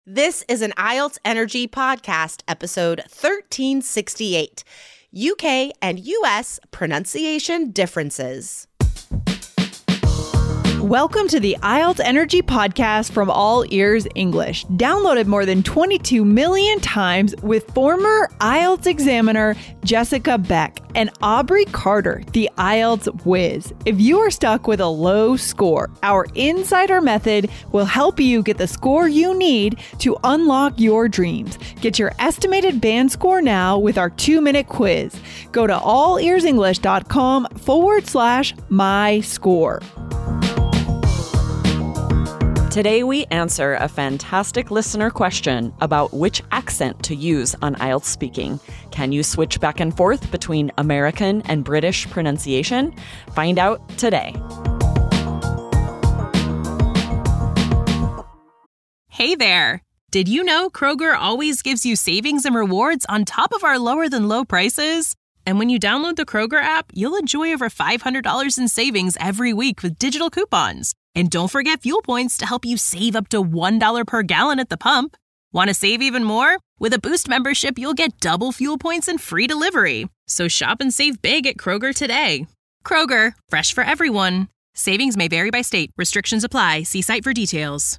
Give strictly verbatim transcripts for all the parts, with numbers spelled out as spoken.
This is an I E L T S Energy Podcast, episode thirteen sixty-eight, U K and U S pronunciation differences. Welcome to the I E L T S Energy Podcast from All Ears English, downloaded more than twenty-two million times with former I E L T S examiner Jessica Beck and Aubrey Carter, the I E L T S whiz. If you are stuck with a low score, our Insider Method will help you get the score you need to unlock your dreams. Get your estimated band score now with our two-minute quiz. Go to allearsenglish.com forward slash my score. Today we answer a fantastic listener question about which accent to use on I E L T S speaking. Can you switch back and forth between American and British pronunciation? Find out today. Hey there! Did you know Kroger always gives you savings and rewards on top of our lower than low prices? And when you download the Kroger app, you'll enjoy over five hundred dollars in savings every week with digital coupons. And don't forget fuel points to help you save up to one dollar per gallon at the pump. Want to save even more? With a Boost membership, you'll get double fuel points and free delivery. So shop and save big at Kroger today. Kroger, fresh for everyone. Savings may vary by state. Restrictions apply. See site for details.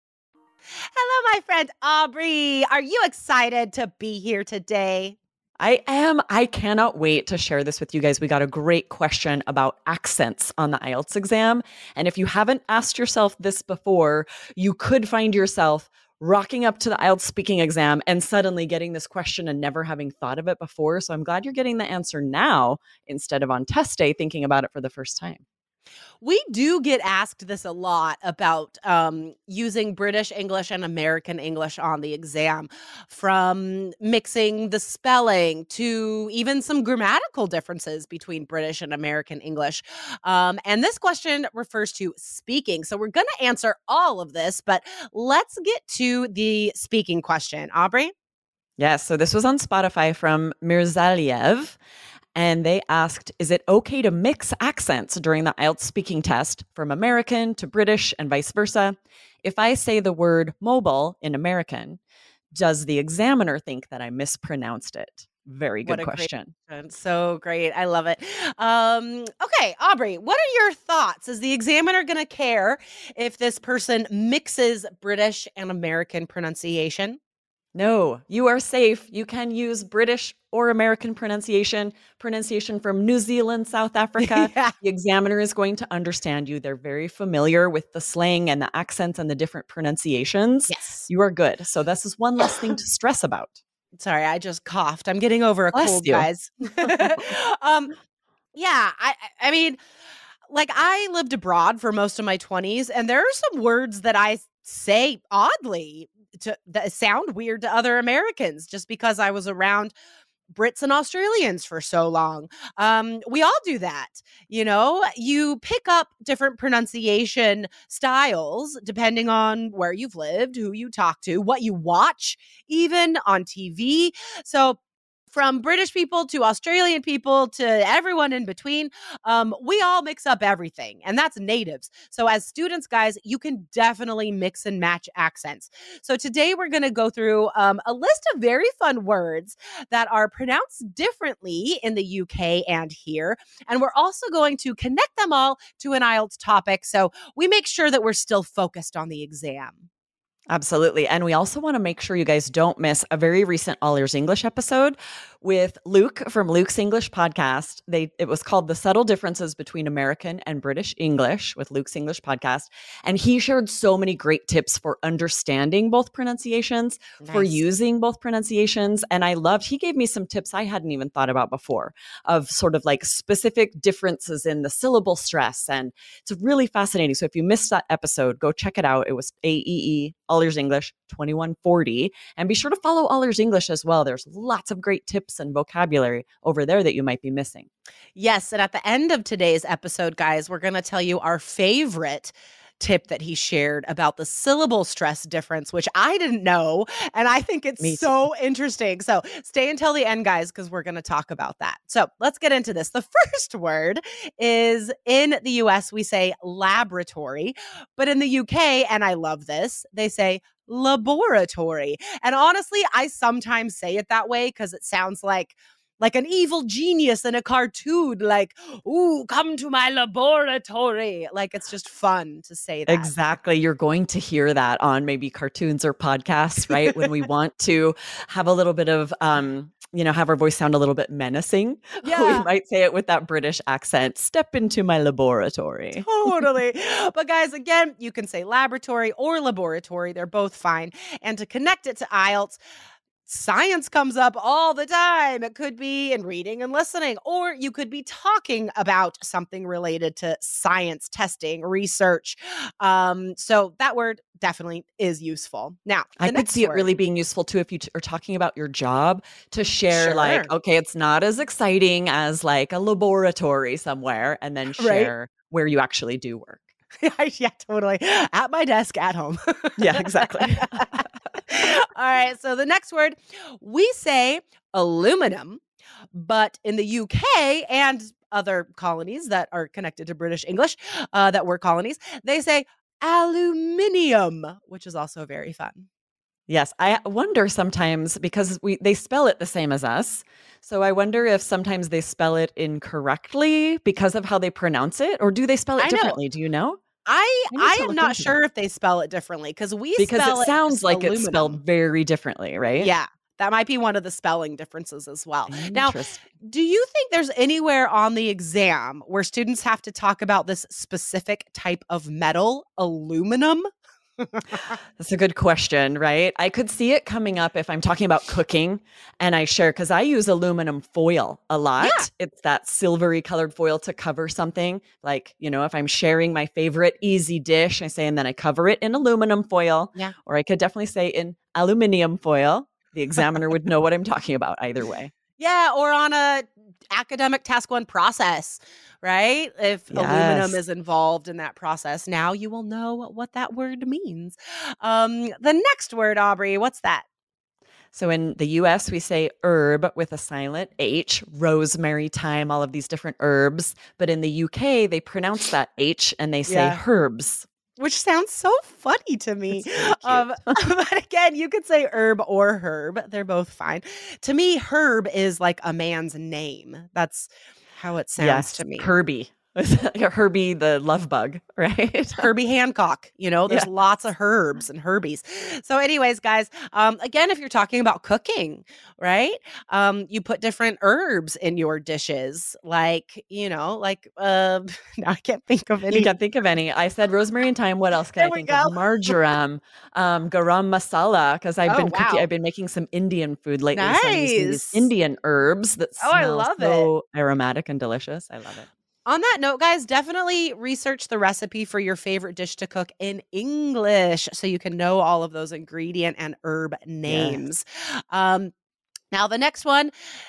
Hello, my friend Aubrey. Are you excited to be here today? I am. I cannot wait to share this with you guys. We got a great question about accents on the I E L T S exam. And if you haven't asked yourself this before, you could find yourself rocking up to the I E L T S speaking exam and suddenly getting this question and never having thought of it before. So I'm glad you're getting the answer now instead of on test day thinking about it for the first time. We do get asked this a lot about um, using British English and American English on the exam, from mixing the spelling to even some grammatical differences between British and American English. Um, and this question refers to speaking. So we're going to answer all of this, but let's get to the speaking question. Aubrey? Yes. So this was on Spotify from Mirzaliev. And they asked, is it okay to mix accents during the I E L T S speaking test from American to British and vice versa? If I say the word mobile in American, does the examiner think that I mispronounced it? Very good question. Great, so great. I love it. Um, okay, Aubrey, what are your thoughts? Is the examiner going to care if this person mixes British and American pronunciation? No, you are safe. You can use British or American pronunciation, pronunciation from New Zealand, South Africa. Yeah. The examiner is going to understand you. They're very familiar with the slang and the accents and the different pronunciations. Yes. You are good. So this is one less thing to stress about. Sorry, I just coughed. I'm getting over a Bless cold, you. guys. um, yeah, I, I mean, like I lived abroad for most of my twenties, and there are some words that I say oddly to that sound weird to other Americans just because I was around Brits and Australians for so long. Um, we all do that. You know, you pick up different pronunciation styles depending on where you've lived, who you talk to, what you watch, even on T V. So from British people to Australian people to everyone in between, um, we all mix up everything, and that's natives. So as students, guys, you can definitely mix and match accents. So today we're going to go through um, a list of very fun words that are pronounced differently in the U K and here, and we're also going to connect them all to an I E L T S topic, so we make sure that we're still focused on the exam. Absolutely. And we also want to make sure you guys don't miss a very recent All Ears English episode with Luke from Luke's English podcast. They It was called The Subtle Differences Between American and British English with Luke's English podcast. And he shared so many great tips for understanding both pronunciations, nice. For using both pronunciations. And I loved, he gave me some tips I hadn't even thought about before of sort of like specific differences in the syllable stress. And it's really fascinating. So if you missed that episode, go check it out. It was A E E, All Ears English twenty-one forty. And be sure to follow All Ears English as well. There's lots of great tips and vocabulary over there that you might be missing. Yes. And at the end of today's episode, guys, we're going to tell you our favorite tip that he shared about the syllable stress difference, which I didn't know. And I think it's Me so interesting. So stay until the end, guys, because we're going to talk about that. So let's get into this. The first word is in the U S, we say laboratory, but in the U K, and I love this, they say laboratory. And honestly, I sometimes say it that way because it sounds like like an evil genius in a cartoon, like, ooh, come to my laboratory. Like, it's just fun to say that. Exactly. You're going to hear that on maybe cartoons or podcasts, right? When we want to have a little bit of, um, you know, have our voice sound a little bit menacing. Yeah. We might say it with that British accent, step into my laboratory. Totally. But guys, again, you can say laboratory or laboratory. They're both fine. And to connect it to I E L T S, science comes up all the time. It could be in reading and listening, or you could be talking about something related to science, testing, research. Um, so that word definitely is useful. Now, I could see word, it really being useful too if you t- are talking about your job to share sure. like, okay, it's not as exciting as like a laboratory somewhere, and then share right? where you actually do work. Yeah, totally. At my desk at home. Yeah, exactly. All right. So the next word, we say aluminum, but in the U K and other colonies that are connected to British English, uh, that were colonies, they say aluminium, which is also very fun. Yes, I wonder sometimes because we they spell it the same as us. So I wonder if sometimes they spell it incorrectly because of how they pronounce it, or do they spell it I differently? know. Do you know? I I I am not sure that. if they spell it differently because we because spell it sounds it like aluminum. It's spelled very differently, right? Yeah. That might be one of the spelling differences as well. Now, do you think there's anywhere on the exam where students have to talk about this specific type of metal, aluminum? That's a good question, right? I could see it coming up if I'm talking about cooking and I share, because I use aluminum foil a lot. Yeah. It's that silvery colored foil to cover something. Like, you know, if I'm sharing my favorite easy dish, I say, and then I cover it in aluminum foil. Yeah. Or I could definitely say in aluminium foil. The examiner would know what I'm talking about either way. Yeah, or on a academic task one process, right? If yes. aluminum is involved in that process, now you will know what that word means. Um, the next word, Aubrey, what's that? So in the U S, we say herb with a silent H, rosemary, thyme, all of these different herbs. But in the U K, they pronounce that H and they say yeah. herbs. Which sounds so funny to me. Um, but again, you could say herb or herb. They're both fine. To me, herb is like a man's name. That's how it sounds yes, to me. Herbie. Herbie the love bug, right? Herbie Hancock. You know, there's yeah. lots of herbs and Herbies. So anyways, guys, um, again, if you're talking about cooking, right? Um, you put different herbs in your dishes. Like, you know, like, uh, now I can't think of any. You can't think of any. I said rosemary and thyme. What else can there I think go. of? Marjoram, um, garam masala, because I've oh, been wow. cooking. I've been making some Indian food lately. Nice. So I'm using these Indian herbs that oh, smell I love so it. aromatic and delicious. I love it. On that note, guys, definitely research the recipe for your favorite dish to cook in English so you can know all of those ingredient and herb names. Yes. Um, now, the next one,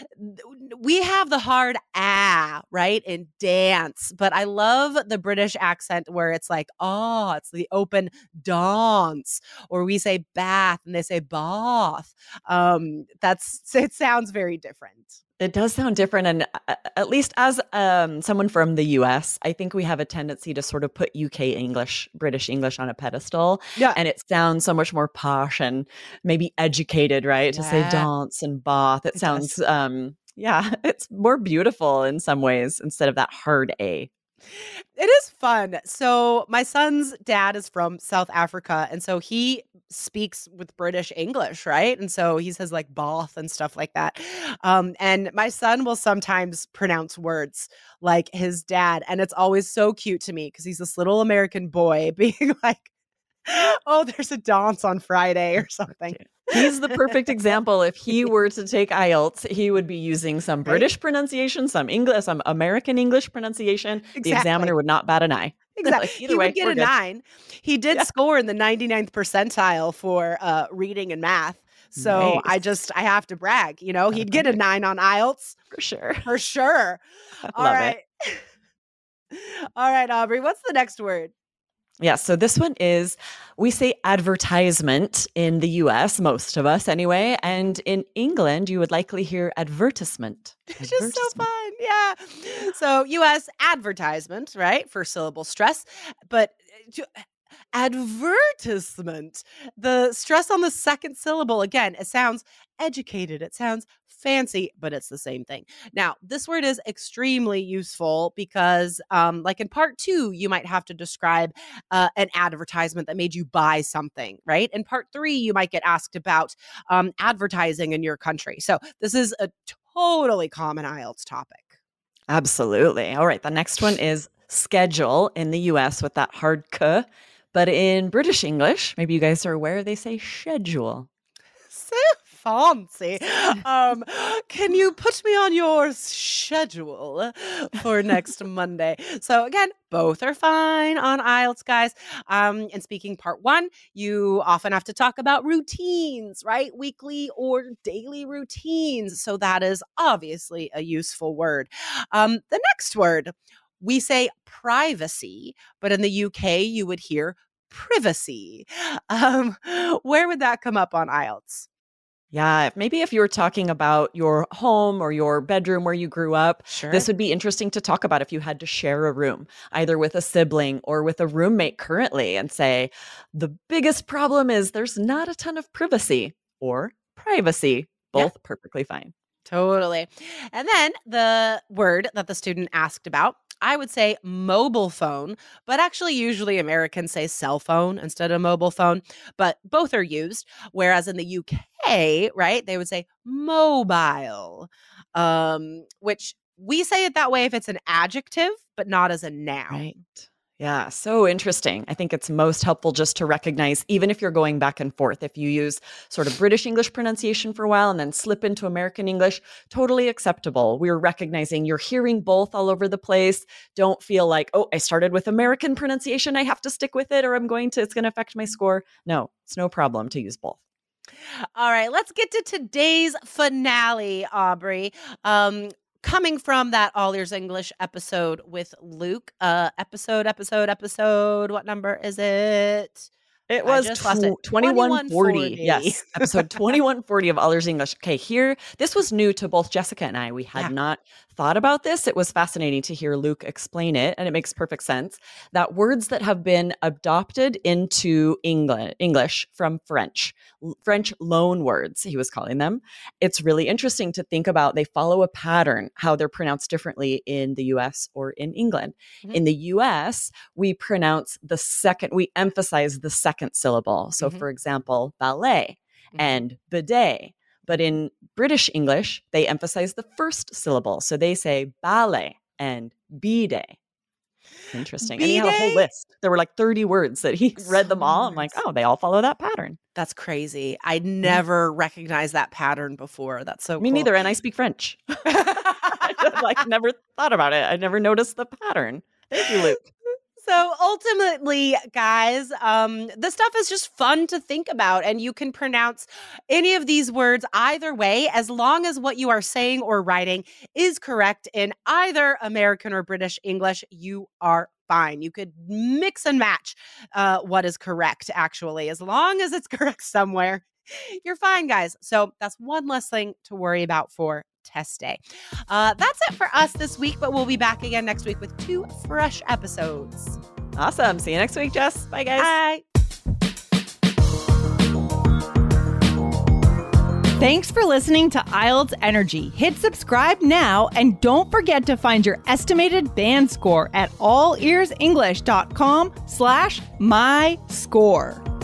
we have the hard ah, right, in dance, but I love the British accent where it's like, oh, it's the open dance, or we say bath and they say bath. Um, that's, it sounds very different. It does sound different. And uh, at least as um, someone from the U S, I think we have a tendency to sort of put U K English, British English on a pedestal. Yeah. And it sounds so much more posh and maybe educated, right? Yeah. To say dance and bath. It, it sounds, um, yeah, it's more beautiful in some ways instead of that hard A. It is fun. So my son's dad is from South Africa, and so he speaks with British English, right? And so he says like bath and stuff like that. Um, and my son will sometimes pronounce words like his dad, and it's always so cute to me because he's this little American boy being like, oh, there's a dance on Friday or something. He's the perfect example. If he were to take I E L T S, he would be using some British right? pronunciation, some English, some American English pronunciation. Exactly. The examiner would not bat an eye. Exactly. Like, either he way, would get a good. nine. He did yeah. score in the ninety-ninth percentile for uh, reading and math. So nice. I just, I have to brag, you know, he'd get a nine on I E L T S. For sure. For sure. I All love right. it. All right, Aubrey, what's the next word? Yeah, so this one is, we say advertisement in the U S, most of us anyway, and in England, you would likely hear advertisement. It's just so fun. Yeah. So U S advertisement, right? First syllable stress, but advertisement, the stress on the second syllable, again, it sounds educated, it sounds fancy, but it's the same thing. Now, this word is extremely useful because, um, like in part two, you might have to describe uh, an advertisement that made you buy something, right? In part three, you might get asked about um, advertising in your country. So this is a totally common I E L T S topic. Absolutely. All right. The next one is schedule in the U S with that hard K. But in British English, maybe you guys are aware, they say schedule. So fancy. Um, can you put me on your schedule for next Monday? So again, both are fine on I E L T S, guys. Um, and speaking part one, you often have to talk about routines, right? Weekly or daily routines. So that is obviously a useful word. Um, the next word, we say privacy, but in the U K, you would hear privacy. Um, where would that come up on I E L T S? Yeah, maybe if you were talking about your home or your bedroom where you grew up, Sure. this would be interesting to talk about if you had to share a room, either with a sibling or with a roommate currently, and say, the biggest problem is there's not a ton of privacy or privacy, both yeah. perfectly fine. Totally. And then the word that the student asked about, I would say mobile phone, but actually usually Americans say cell phone instead of mobile phone, but both are used. Whereas in the U K, right, they would say mobile, um, which we say it that way if it's an adjective, but not as a noun. Right. Yeah, so interesting. I think it's most helpful just to recognize, even if you're going back and forth, if you use sort of British English pronunciation for a while and then slip into American English, totally acceptable. We're recognizing you're hearing both all over the place. Don't feel like, oh, I started with American pronunciation, I have to stick with it, or I'm going to, it's going to affect my score. No, it's no problem to use both. All right, let's get to today's finale, Aubrey. Um, Coming from that All Ears English episode with Luke, uh, episode, episode, episode, what number is it? It was tw- twenty-one forty. Yes, episode twenty-one forty of All Ears English. Okay, here, this was new to both Jessica and I. We had yeah. not thought about this. It was fascinating to hear Luke explain it, and it makes perfect sense that words that have been adopted into England, English from French, French loan words, he was calling them. It's really interesting to think about. They follow a pattern, how they're pronounced differently in the U S or in England. Mm-hmm. In the U S, we pronounce the second, we emphasize the second syllable. So mm-hmm. for example, ballet mm-hmm. and bidet. But in British English, they emphasize the first syllable. So they say ballet and bidet. Interesting. B-day? And he had a whole list. There were like thirty words that he so read them all. I'm like, oh, they all follow that pattern. That's crazy. I never mm-hmm. recognized that pattern before. That's so Me cool. neither. And I speak French. I just, like never thought about it. I never noticed the pattern. Thank you, Luke. So ultimately, guys, um, this stuff is just fun to think about, and you can pronounce any of these words either way, as long as what you are saying or writing is correct in either American or British English, you are fine. You could mix and match uh, what is correct, actually, as long as it's correct somewhere. You're fine, guys. So that's one less thing to worry about for test day. Uh, that's it for us this week, but we'll be back again next week with two fresh episodes. Awesome. See you next week, Jess. Bye, guys. Bye. Thanks for listening to I E L T S Energy. Hit subscribe now and don't forget to find your estimated band score at allearsenglish.com slash my score.